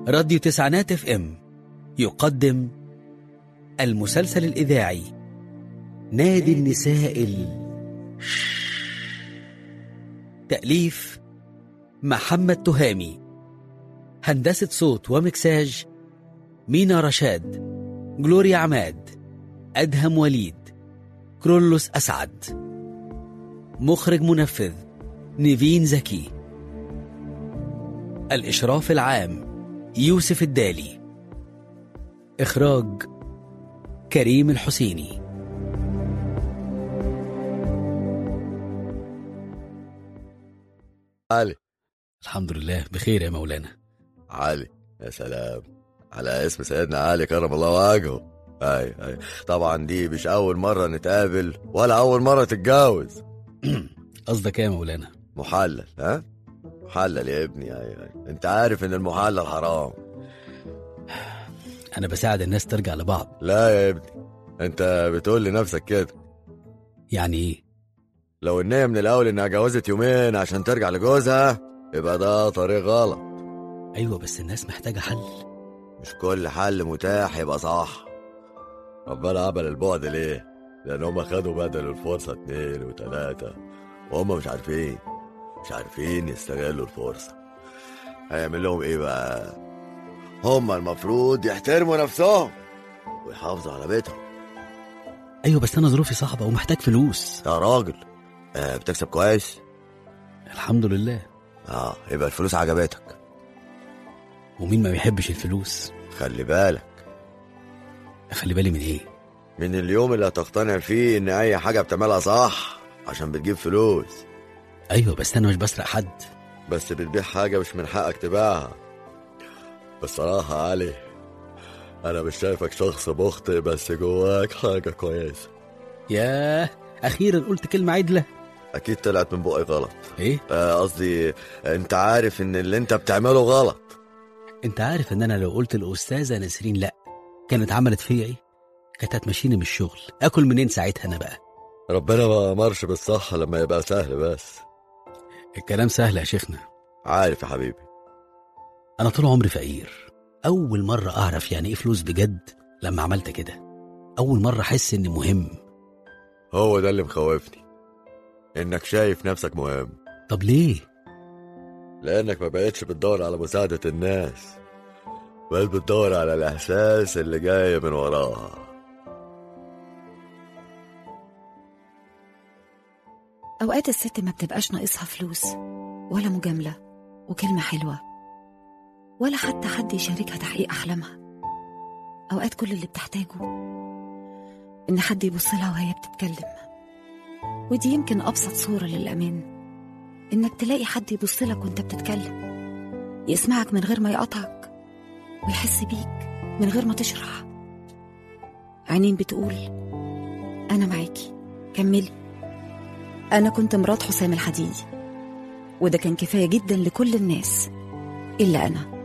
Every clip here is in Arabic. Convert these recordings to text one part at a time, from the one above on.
راديو تسعينات اف ام يقدم المسلسل الإذاعي نادي النساء تأليف محمد تهامي، هندسة صوت ومكساج مينا رشاد، جلوريا عماد، أدهم وليد، كرولوس أسعد، مخرج منفذ نيفين زكي، الإشراف العام يوسف الدالي، إخراج كريم الحسيني. علي، الحمد لله بخير يا مولانا. علي يا سلام على اسم سيدنا علي كرم الله وجهه. اي طبعا دي مش اول مرة نتقابل ولا اول مرة تتجوز. قصدك ايه يا مولانا؟ محلل، ها؟ محلل يا ابني. اي انت عارف ان المحلل حرام. انا بساعد الناس ترجع لبعض. لا يا ابني، انت بتقول لنفسك كده. يعني ايه؟ لو النية من الاول انها جوزت يومين عشان ترجع لجوزها يبقى ده طريق غلط. ايوه بس الناس محتاجة حل. مش كل حل متاح يبقى صح. ربنا عمل البعد ليه؟ لان هم خدوا بدل الفرصة 2 و3 وهم مش عارفين يستغلوا الفرصة. هيعمل لهم ايه بقى؟ هم المفروض يحترموا نفسهم ويحافظوا على بيتهم. ايوه بس انا ظروفي صعبة ومحتاج فلوس. يا راجل، بتكسب كويس؟ الحمد لله. يبقى الفلوس عجبتك. ومين ما بيحبش الفلوس؟ خلي بالك. اخلي بالي من ايه؟ من اليوم اللي هتقتنع فيه ان اي حاجة بتعملها صح عشان بتجيب فلوس. ايوه بس انا مش بسرق حد. بس بتبيع حاجة مش من حقك تبيعها. بصراحة علي، انا مش شايفك شخص مخطئ بس جواك حاجة كويسة. ياه، اخيرا قلت كلمة عدلة. اكيد طلعت من بقي غلط. ايه؟ قصدي انت عارف ان اللي انت بتعمله غلط. انت عارف ان انا لو قلت الأستاذة نسرين لا كانت عملت فيا ايه؟ كانت هتمشيني من الشغل. اكل منين ساعتها انا بقى؟ ربنا ما امرش بالصح لما يبقى سهل. بس الكلام سهل يا شيخنا. عارف يا حبيبي، انا طول عمري فقير. اول مرة اعرف يعني ايه فلوس بجد لما عملت كده. اول مرة احس اني مهم. هو ده اللي مخوفني، انك شايف نفسك مهم. طب ليه؟ لانك ما بقتش بتدور على مساعدة الناس، بل بتدور على الاحساس اللي جاي من وراها. أوقات الست ما بتبقاش ناقصها فلوس ولا مجاملة وكلمة حلوة ولا حتى حد يشاركها تحقيق أحلامها. أوقات كل اللي بتحتاجه إن حد يبصلها وهي بتتكلم. ودي يمكن أبسط صورة للأمان، إنك تلاقي حد يبصلك وإنت بتتكلم، يسمعك من غير ما يقطعك ويحس بيك من غير ما تشرح. عينين بتقول أنا معاكي، كملي. أنا كنت مرات حسام الحديدي، وده كان كفاية جدا لكل الناس إلا أنا.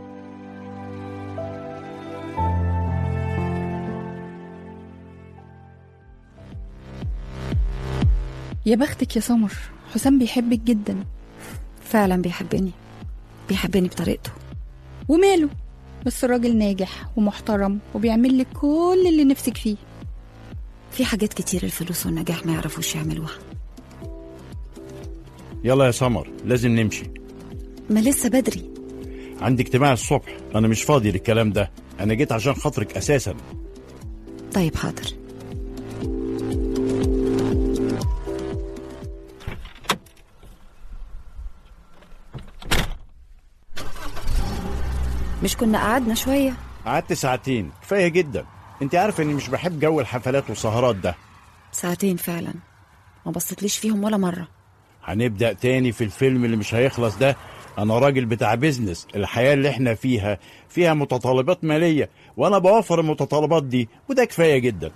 يا بختك يا سمر، حسام بيحبك جدا. فعلا بيحبني بطريقته. وماله، بس الراجل ناجح ومحترم وبيعمل لك كل اللي نفسك فيه. في حاجات كتير الفلوس والنجاح ما يعرفوش يعملوها. يلا يا سمر لازم نمشي. ما لسه بدري، عندي اجتماع الصبح، انا مش فاضي للكلام ده. انا جيت عشان خاطرك اساسا. طيب حاضر. مش كنا قعدنا شوية؟ قعدت 2 ساعات كفاية جدا. انت عارفة اني مش بحب جو الحفلات والسهرات ده. 2 ساعات فعلا، ما بصيتليش فيهم ولا مرة. هنبدأ تاني في الفيلم اللي مش هيخلص ده. انا راجل بتاع بيزنس. الحياة اللي احنا فيها متطلبات مالية، وانا بوفر المتطلبات دي، وده كفاية جدا.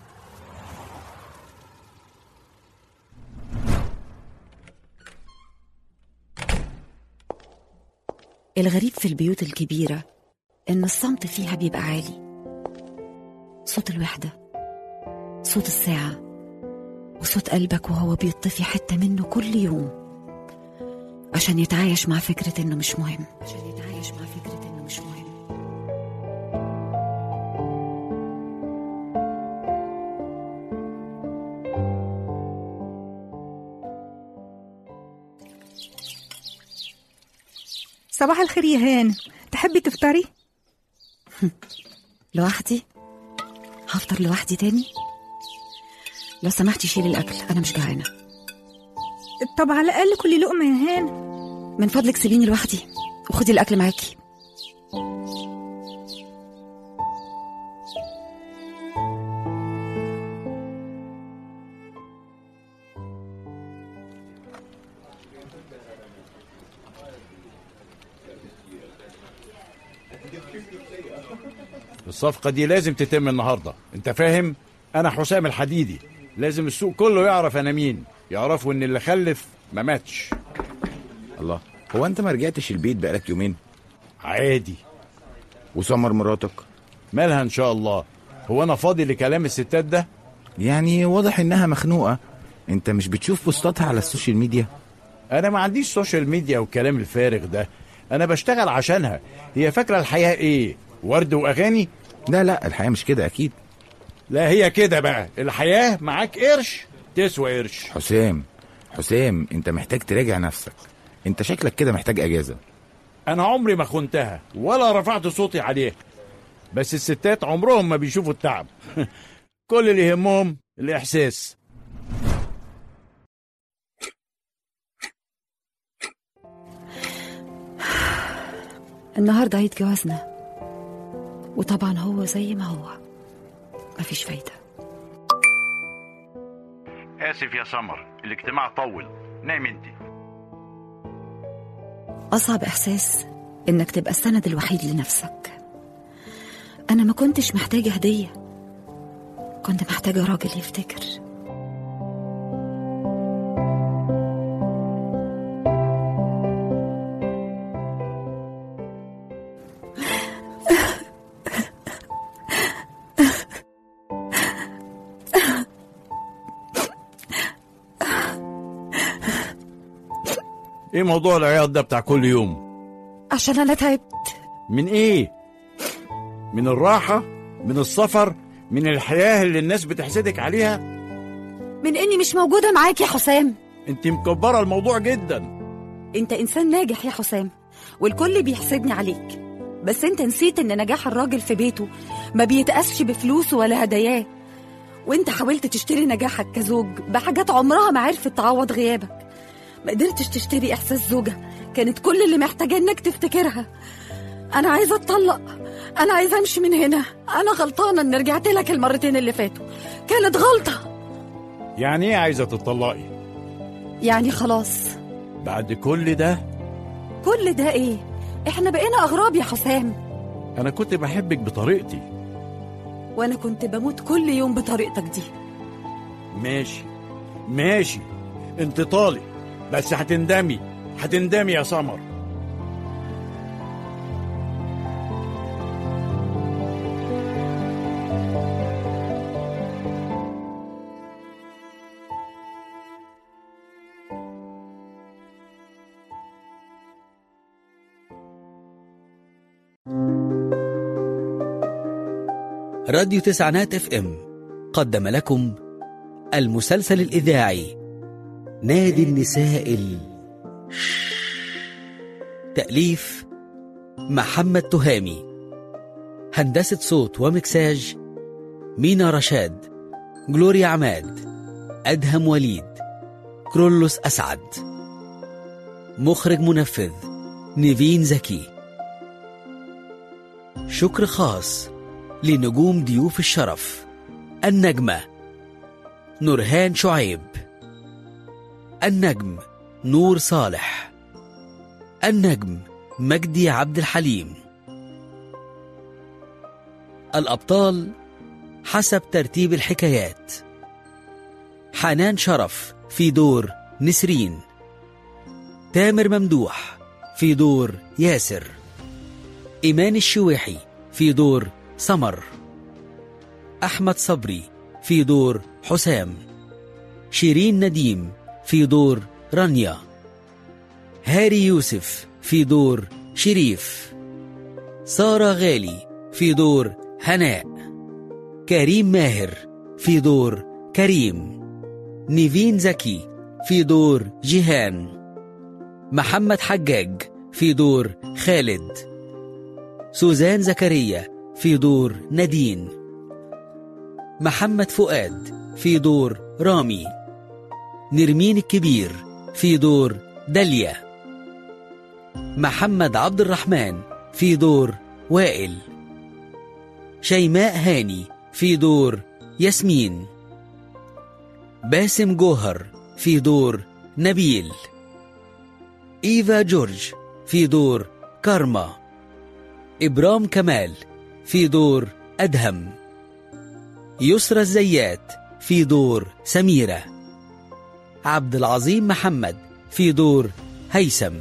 الغريب في البيوت الكبيرة إن الصمت فيها بيبقى عالي. صوت الوحدة، صوت الساعة، وصوت قلبك وهو بيطفي حتة منه كل يوم عشان يتعايش مع فكرة إنه مش مهم. صباح الخير يا هان، تحبي تفطري؟ لوحدي؟ هفطر لوحدي تاني؟ لو سمحتي شيلي الأكل، أنا مش جعانة. طب على الأقل كلي لقمة يا هان. من فضلك سيبيني لوحدي وخدي الأكل معاكي. الصفقة دي لازم تتم النهاردة، انت فاهم؟ انا حسام الحديدي، لازم السوق كله يعرف انا مين، يعرفوا ان اللي خلف ما ماتش. الله، هو انت ما رجعتش البيت بقالك يومين؟ عادي. وسمر مراتك مالها ان شاء الله؟ هو انا فاضي لكلام الستات ده؟ يعني واضح انها مخنوقة. انت مش بتشوف بوستاتها على السوشيال ميديا؟ انا ما عنديش سوشيال ميديا والكلام الفارغ ده، انا بشتغل عشانها. هي فاكرة الحياة ايه؟ ورد واغاني؟ لا الحياة مش كده اكيد. لا هي كده بقى، الحياة معاك قرش تسوى قرش. حسام انت محتاج تراجع نفسك، انت شكلك كده محتاج اجازة. انا عمري ما خنتها ولا رفعت صوتي عليها، بس الستات عمرهم ما بيشوفوا التعب. كل اللي يهمهم الاحساس. النهاردة عيد جوازنا، وطبعا هو زي ما هو، مفيش فايدة. آسف يا سمر، الاجتماع طول، نام انت. أصعب إحساس إنك تبقى السند الوحيد لنفسك. أنا ما كنتش محتاجة هدية، كنت محتاجة راجل يفتكر. ايه موضوع العياط ده بتاع كل يوم؟ عشان أنا تعبت. من ايه؟ من الراحة؟ من السفر؟ من الحياة اللي الناس بتحسدك عليها؟ من إني مش موجودة معاك يا حسام. انت مكبرة الموضوع جدا. انت انسان ناجح يا حسام، والكل بيحسدني عليك، بس انت نسيت ان نجاح الراجل في بيته ما بيتقاسش بفلوسه ولا هداياه. وانت حاولت تشتري نجاحك كزوج بحاجات عمرها ما عرفت تعوض غيابك. ما قدرتش تشتري احساس زوجة كانت كل اللي محتاجة انك تفتكرها. انا عايزة اتطلق، انا عايزة امشي من هنا. انا غلطانة ان رجعت لك المرتين اللي فاتوا، كانت غلطة. يعني ايه عايزة تطلقي؟ يعني خلاص. بعد كل ده؟ كل ده ايه؟ احنا بقينا اغراب يا حسام. انا كنت بحبك بطريقتي، وانا كنت بموت كل يوم بطريقتك دي. ماشي انت طالق، بس هتندمي يا سمر. راديو تسعينات اف ام قدم لكم المسلسل الإذاعي نادي النساء تأليف محمد تهامي، هندسة صوت ومكساج مينا رشاد، جلوريا عماد، أدهم وليد، كرولوس أسعد، مخرج منفذ نيفين زكي. شكر خاص لنجوم ضيوف الشرف: النجمة نورهان شعيب، النجم نور صالح، النجم مجدي عبد الحليم. الأبطال حسب ترتيب الحكايات: حنان شرف في دور نسرين، تامر ممدوح في دور ياسر، إيمان الشويحي في دور سمر، أحمد صبري في دور حسام، شيرين نديم في دور رانيا، هاري يوسف في دور شريف، سارة غالي في دور هناء، كريم ماهر في دور كريم، نيفين زكي في دور جيهان، محمد حجاج في دور خالد، سوزان زكريا في دور نادين، محمد فؤاد في دور رامي، نرمين الكبير في دور داليا، محمد عبد الرحمن في دور وائل، شيماء هاني في دور ياسمين، باسم جوهر في دور نبيل، إيفا جورج في دور كارما، إبرام كمال في دور أدهم، يسرى الزيات في دور سميرة، عبد العظيم محمد في دور هيثم،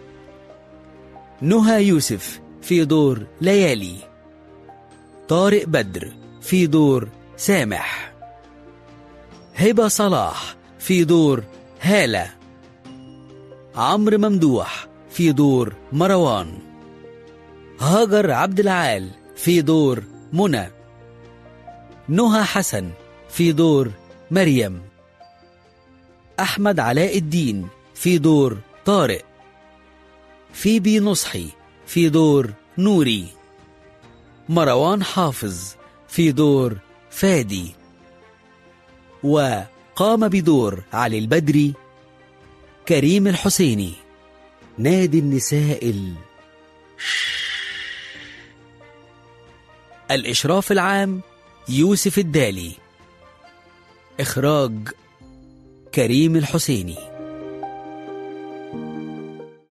نهى يوسف في دور ليالي، طارق بدر في دور سامح، هبة صلاح في دور هالة، عمرو ممدوح في دور مروان، هاجر عبد العال في دور منى، نهى حسن في دور مريم، أحمد علاء الدين في دور طارق، فيبي نصحي في دور نوري، مروان حافظ في دور فادي، وقام بدور علي البدري كريم الحسيني. نادي النساء الإشراف العام يوسف الدالي، إخراج كريم الحسيني.